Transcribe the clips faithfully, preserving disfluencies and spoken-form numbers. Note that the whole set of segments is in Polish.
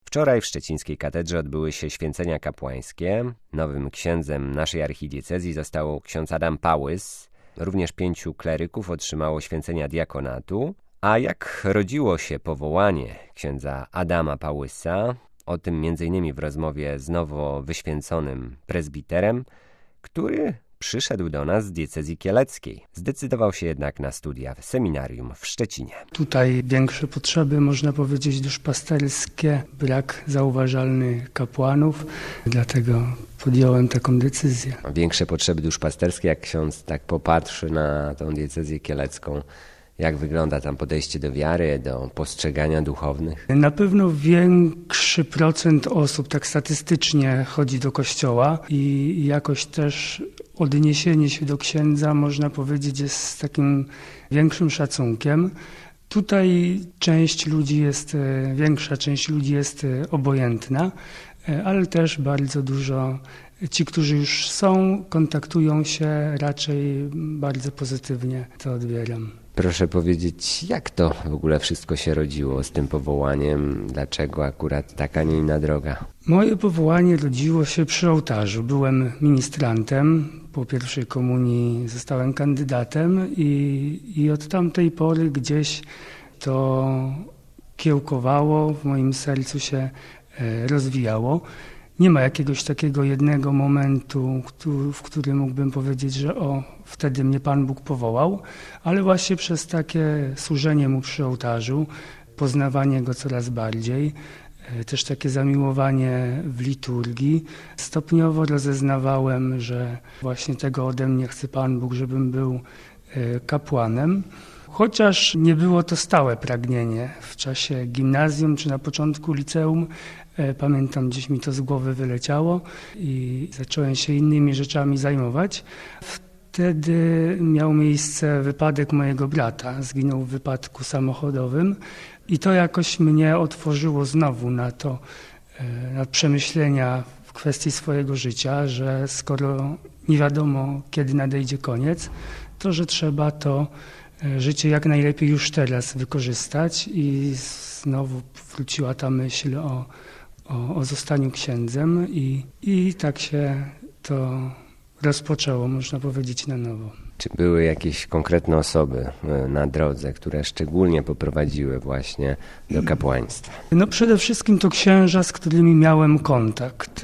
Wczoraj w szczecińskiej katedrze odbyły się święcenia kapłańskie. Nowym księdzem naszej archidiecezji został ksiądz Adam Pałys. Również pięciu kleryków otrzymało święcenia diakonatu. A jak rodziło się powołanie księdza Adama Pałysa, o tym między innymi w rozmowie z nowo wyświęconym prezbiterem, który przyszedł do nas z diecezji kieleckiej. Zdecydował się jednak na studia w seminarium w Szczecinie. Tutaj większe potrzeby, można powiedzieć, duszpasterskie, brak zauważalny kapłanów, dlatego podjąłem taką decyzję. Większe potrzeby duszpasterskie, jak ksiądz tak popatrzy na tą diecezję kielecką, jak wygląda tam podejście do wiary, do postrzegania duchownych? Na pewno większy procent osób tak statystycznie chodzi do kościoła i jakoś też odniesienie się do księdza, można powiedzieć, jest z takim większym szacunkiem. Tutaj część ludzi jest, większa część ludzi jest obojętna, ale też bardzo dużo ci, którzy już są, kontaktują się, raczej bardzo pozytywnie to odbieram. Proszę powiedzieć, jak to w ogóle wszystko się rodziło z tym powołaniem? Dlaczego akurat taka, nie inna droga? Moje powołanie rodziło się przy ołtarzu. Byłem ministrantem, po pierwszej komunii zostałem kandydatem i, i od tamtej pory gdzieś to kiełkowało, w moim sercu się rozwijało. Nie ma jakiegoś takiego jednego momentu, w którym mógłbym powiedzieć, że o, wtedy mnie Pan Bóg powołał, ale właśnie przez takie służenie Mu przy ołtarzu, poznawanie Go coraz bardziej, też takie zamiłowanie w liturgii, stopniowo rozeznawałem, że właśnie tego ode mnie chce Pan Bóg, żebym był kapłanem. Chociaż nie było to stałe pragnienie w czasie gimnazjum czy na początku liceum, pamiętam, gdzieś mi to z głowy wyleciało i zacząłem się innymi rzeczami zajmować. Wtedy miał miejsce wypadek mojego brata. Zginął w wypadku samochodowym i to jakoś mnie otworzyło znowu na to, na przemyślenia w kwestii swojego życia, że skoro nie wiadomo, kiedy nadejdzie koniec, to że trzeba to życie jak najlepiej już teraz wykorzystać i znowu wróciła ta myśl o O, o zostaniu księdzem i, i tak się to rozpoczęło, można powiedzieć, na nowo. Czy były jakieś konkretne osoby na drodze, które szczególnie poprowadziły właśnie do kapłaństwa? No przede wszystkim to księża, z którymi miałem kontakt.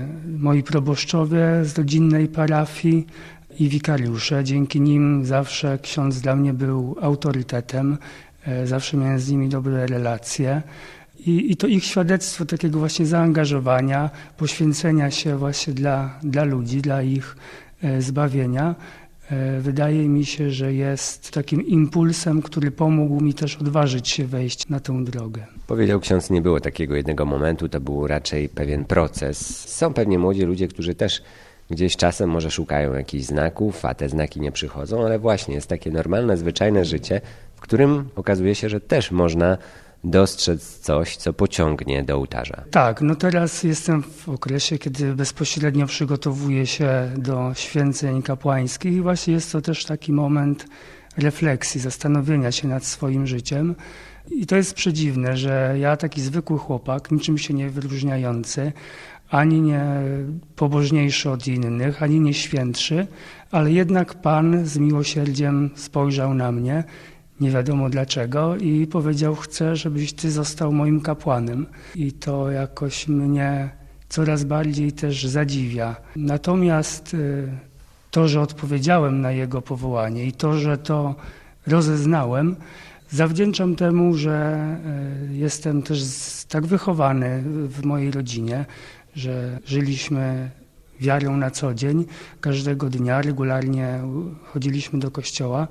Moi proboszczowie z rodzinnej parafii i wikariusze. Dzięki nim zawsze ksiądz dla mnie był autorytetem. Zawsze miałem z nimi dobre relacje. I, I to ich świadectwo takiego właśnie zaangażowania, poświęcenia się właśnie dla, dla ludzi, dla ich e, zbawienia, e, wydaje mi się, że jest takim impulsem, który pomógł mi też odważyć się wejść na tę drogę. Powiedział ksiądz, nie było takiego jednego momentu, to był raczej pewien proces. Są pewnie młodzi ludzie, którzy też gdzieś czasem może szukają jakichś znaków, a te znaki nie przychodzą, ale właśnie jest takie normalne, zwyczajne życie, w którym okazuje się, że też można dostrzec coś, co pociągnie do ołtarza. Tak, no teraz jestem w okresie, kiedy bezpośrednio przygotowuję się do święceń kapłańskich i właśnie jest to też taki moment refleksji, zastanowienia się nad swoim życiem. I to jest przedziwne, że ja, taki zwykły chłopak, niczym się nie wyróżniający, ani nie pobożniejszy od innych, ani nie świętszy, ale jednak Pan z miłosierdziem spojrzał na mnie, nie wiadomo dlaczego, i powiedział: chcę, żebyś ty został moim kapłanem. I to jakoś mnie coraz bardziej też zadziwia. Natomiast to, że odpowiedziałem na jego powołanie i to, że to rozeznałem, zawdzięczam temu, że jestem też tak wychowany w mojej rodzinie, że żyliśmy wiarą na co dzień, każdego dnia regularnie chodziliśmy do kościoła.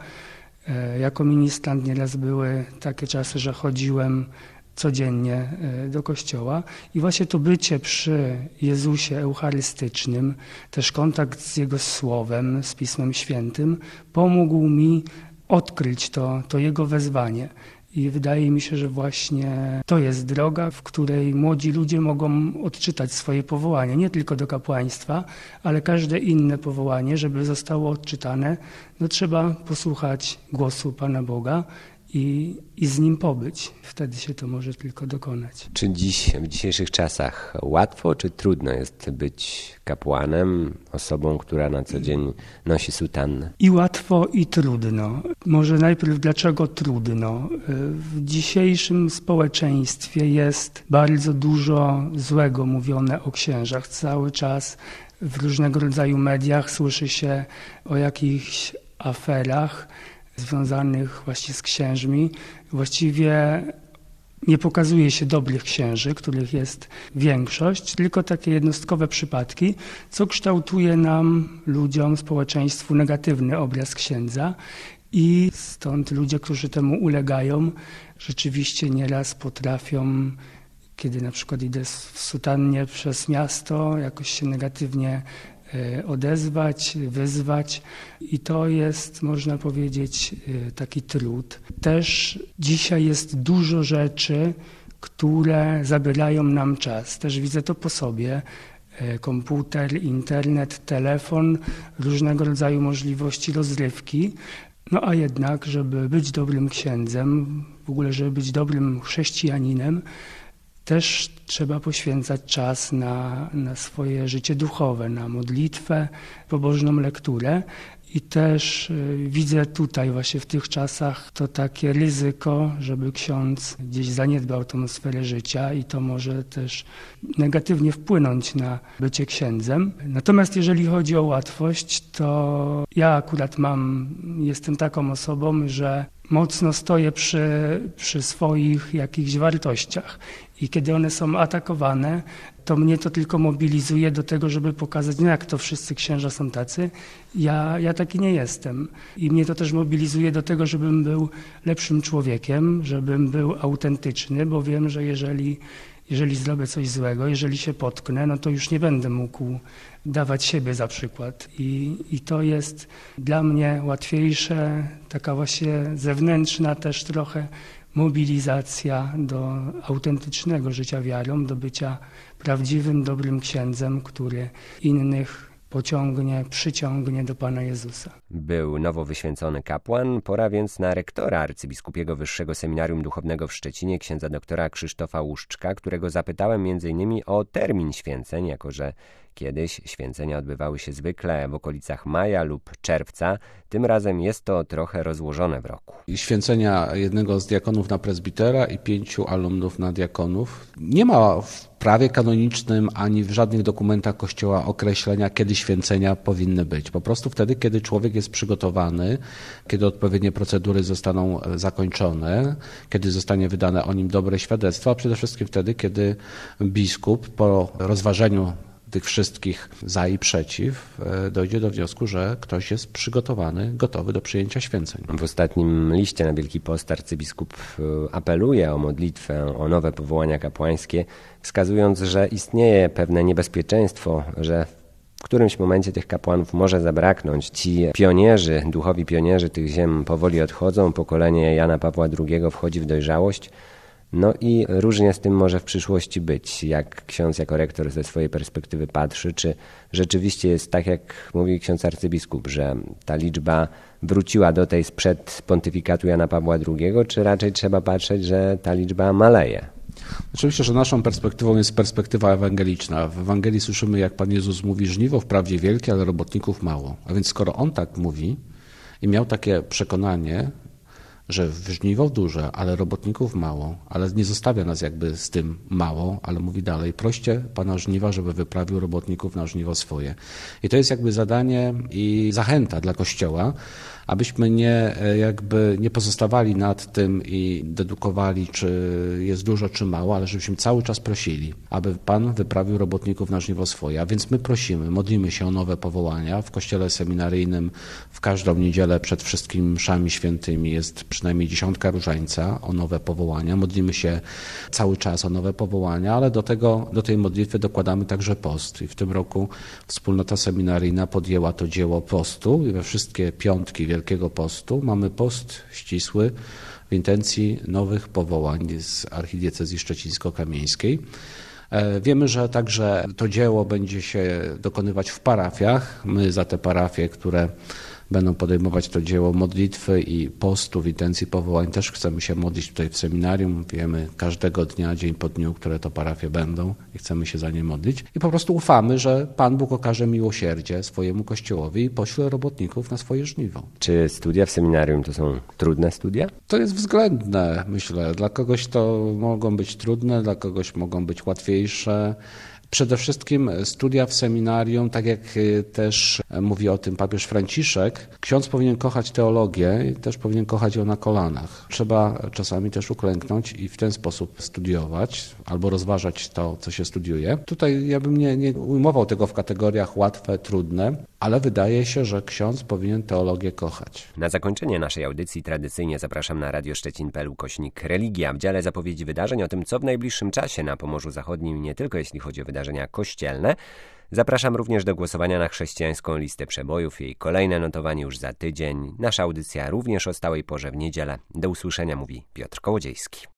Jako ministrant nieraz były takie czasy, że chodziłem codziennie do kościoła i właśnie to bycie przy Jezusie Eucharystycznym, też kontakt z Jego Słowem, z Pismem Świętym pomógł mi odkryć to, to Jego wezwanie. I wydaje mi się, że właśnie to jest droga, w której młodzi ludzie mogą odczytać swoje powołanie, nie tylko do kapłaństwa, ale każde inne powołanie, żeby zostało odczytane, no trzeba posłuchać głosu Pana Boga i, i z nim pobyć. Wtedy się to może tylko dokonać. Czy dziś, w dzisiejszych czasach łatwo czy trudno jest być kapłanem, osobą, która na co dzień nosi sutannę? I łatwo, i trudno. Może najpierw dlaczego trudno? W dzisiejszym społeczeństwie jest bardzo dużo złego mówione o księżach. Cały czas w różnego rodzaju mediach słyszy się o jakichś aferach związanych właśnie z księżmi. Właściwie nie pokazuje się dobrych księży, których jest większość, tylko takie jednostkowe przypadki, co kształtuje nam, ludziom, społeczeństwu negatywny obraz księdza i stąd ludzie, którzy temu ulegają, rzeczywiście nieraz potrafią, kiedy na przykład idę w sutannie przez miasto, jakoś się negatywnie odezwać, wyzwać i to jest, można powiedzieć, taki trud. Też dzisiaj jest dużo rzeczy, które zabierają nam czas. Też widzę to po sobie. Komputer, internet, telefon, różnego rodzaju możliwości rozrywki. No a jednak, żeby być dobrym księdzem, w ogóle żeby być dobrym chrześcijaninem, też trzeba poświęcać czas na, na swoje życie duchowe, na modlitwę, pobożną lekturę. I też widzę tutaj właśnie w tych czasach to takie ryzyko, żeby ksiądz gdzieś zaniedbał tą sferę życia i to może też negatywnie wpłynąć na bycie księdzem. Natomiast jeżeli chodzi o łatwość, to ja akurat mam, jestem taką osobą, że mocno stoję przy, przy swoich jakichś wartościach i kiedy one są atakowane, to mnie to tylko mobilizuje do tego, żeby pokazać, no jak to wszyscy księża są tacy, ja, ja taki nie jestem. I mnie to też mobilizuje do tego, żebym był lepszym człowiekiem, żebym był autentyczny, bo wiem, że jeżeli, jeżeli zrobię coś złego, jeżeli się potknę, no to już nie będę mógł dawać siebie za przykład. I, i to jest dla mnie łatwiejsze, taka właśnie zewnętrzna też trochę mobilizacja do autentycznego życia wiarą, do bycia prawdziwym, dobrym księdzem, który innych pociągnie, przyciągnie do Pana Jezusa. Był nowo wyświęcony kapłan, pora więc na rektora Arcybiskupiego Wyższego Seminarium Duchownego w Szczecinie, księdza doktora Krzysztofa Łuszczka, którego zapytałem między innymi o termin święceń, jako że kiedyś święcenia odbywały się zwykle w okolicach maja lub czerwca. Tym razem jest to trochę rozłożone w roku. Święcenia jednego z diakonów na prezbitera i pięciu alumnów na diakonów. Nie ma w prawie kanonicznym ani w żadnych dokumentach Kościoła określenia, kiedy święcenia powinny być. Po prostu wtedy, kiedy człowiek jest przygotowany, kiedy odpowiednie procedury zostaną zakończone, kiedy zostanie wydane o nim dobre świadectwo, a przede wszystkim wtedy, kiedy biskup po rozważeniu tych wszystkich za i przeciw dojdzie do wniosku, że ktoś jest przygotowany, gotowy do przyjęcia święceń. W ostatnim liście na Wielki Post arcybiskup apeluje o modlitwę, o nowe powołania kapłańskie, wskazując, że istnieje pewne niebezpieczeństwo, że w którymś momencie tych kapłanów może zabraknąć. Ci pionierzy, duchowi pionierzy tych ziem powoli odchodzą, pokolenie Jana Pawła drugiego wchodzi w dojrzałość. No i różnie z tym może w przyszłości być. Jak ksiądz jako rektor ze swojej perspektywy patrzy, czy rzeczywiście jest tak, jak mówi ksiądz arcybiskup, że ta liczba wróciła do tej sprzed pontyfikatu Jana Pawła drugiego, czy raczej trzeba patrzeć, że ta liczba maleje? Oczywiście, że naszą perspektywą jest perspektywa ewangeliczna. W Ewangelii słyszymy, jak Pan Jezus mówi, żniwo wprawdzie wielkie, ale robotników mało. A więc skoro On tak mówi i miał takie przekonanie, że w żniwo duże, ale robotników mało, ale nie zostawia nas jakby z tym mało, ale mówi dalej, proście Pana żniwa, żeby wyprawił robotników na żniwo swoje. I to jest jakby zadanie i zachęta dla Kościoła, abyśmy nie, jakby nie pozostawali nad tym i dedukowali, czy jest dużo, czy mało, ale żebyśmy cały czas prosili, aby Pan wyprawił robotników na żniwo swoje. A więc my prosimy, modlimy się o nowe powołania. W kościele seminaryjnym w każdą niedzielę przed wszystkimi mszami świętymi jest przynajmniej dziesiątka różańca o nowe powołania. Modlimy się cały czas o nowe powołania, ale do tego, do tej modlitwy dokładamy także post. I w tym roku wspólnota seminaryjna podjęła to dzieło postu i we wszystkie piątki Wielkiego Postu mamy post ścisły w intencji nowych powołań z archidiecezji szczecińsko-kamieńskiej. Wiemy, że także to dzieło będzie się dokonywać w parafiach. My za te parafie, które będą podejmować to dzieło modlitwy i postów, intencji powołań. Też chcemy się modlić tutaj w seminarium. Wiemy każdego dnia, dzień po dniu, które to parafie będą i chcemy się za nie modlić. I po prostu ufamy, że Pan Bóg okaże miłosierdzie swojemu Kościołowi i pośle robotników na swoje żniwo. Czy studia w seminarium to są trudne studia? To jest względne, myślę. Dla kogoś to mogą być trudne, dla kogoś mogą być łatwiejsze. Przede wszystkim studia w seminarium, tak jak też mówi o tym papież Franciszek, ksiądz powinien kochać teologię i też powinien kochać ją na kolanach. Trzeba czasami też uklęknąć i w ten sposób studiować albo rozważać to, co się studiuje. Tutaj ja bym nie, nie ujmował tego w kategoriach łatwe, trudne, ale wydaje się, że ksiądz powinien teologię kochać. Na zakończenie naszej audycji tradycyjnie zapraszam na radio szczecin kropka p l ukośnik religia w dziale zapowiedzi wydarzeń o tym, co w najbliższym czasie na Pomorzu Zachodnim, nie tylko jeśli chodzi o wydarzenia kościelne. Zapraszam również do głosowania na chrześcijańską listę przebojów. Jej kolejne notowanie już za tydzień. Nasza audycja również o stałej porze w niedzielę. Do usłyszenia, mówi Piotr Kołodziejski.